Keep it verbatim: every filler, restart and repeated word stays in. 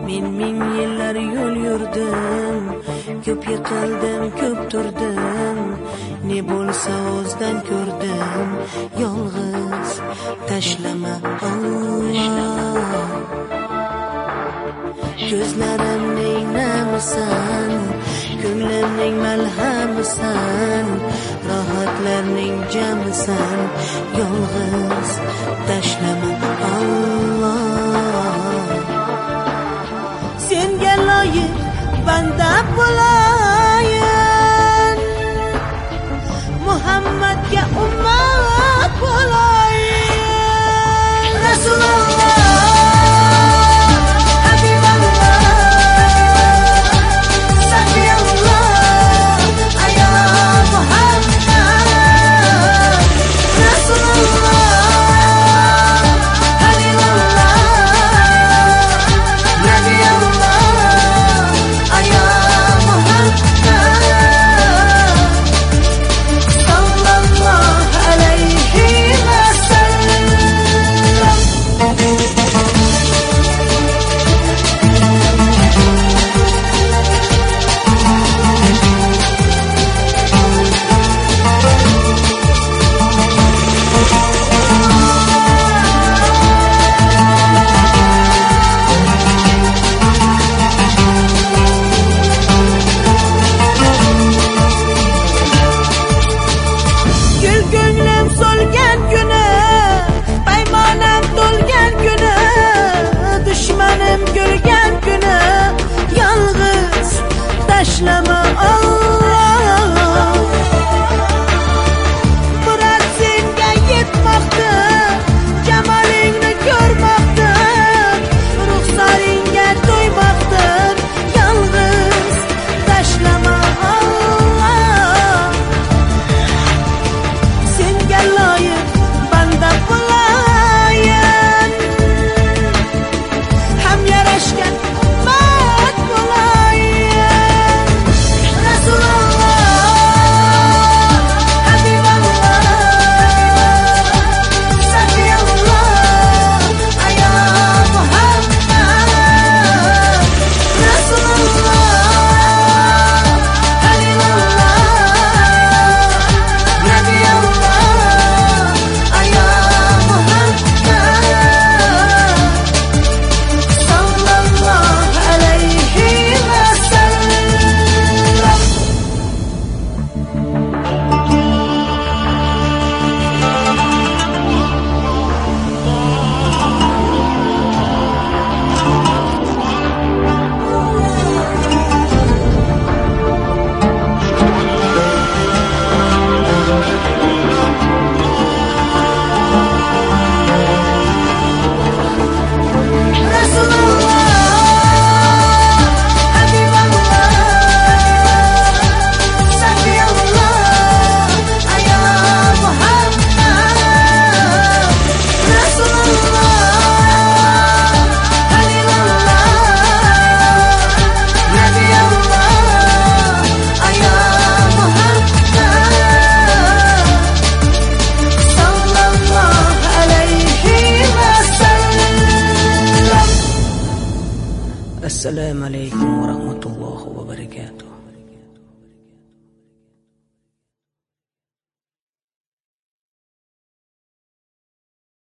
Men ming yillar yo'l yurdim, ko'p yiqildim, ko'p turdim. Ne bo'lsa o'zdan ko'rdim, yolg'iz tashlama Allah. Ko'zlarimning namisan, ko'nglimning malhamisan, rohatlarning jamisan, yolg'iz tashlama Allah. Senga loyiq banda bo'layin, Muhammadga ummat bo'layin. Rasululloh tashlama Allah. Murat senga yetmoqda, jamolingni ko'rmoqda, ruxsaringga to'ymoqda, yolg'iz tashlama Allah. Senga loyiq banda bo'layin, ham yarashgan ummat bo'layin. Assalamualaikum warahmatullahi wabarakatuh.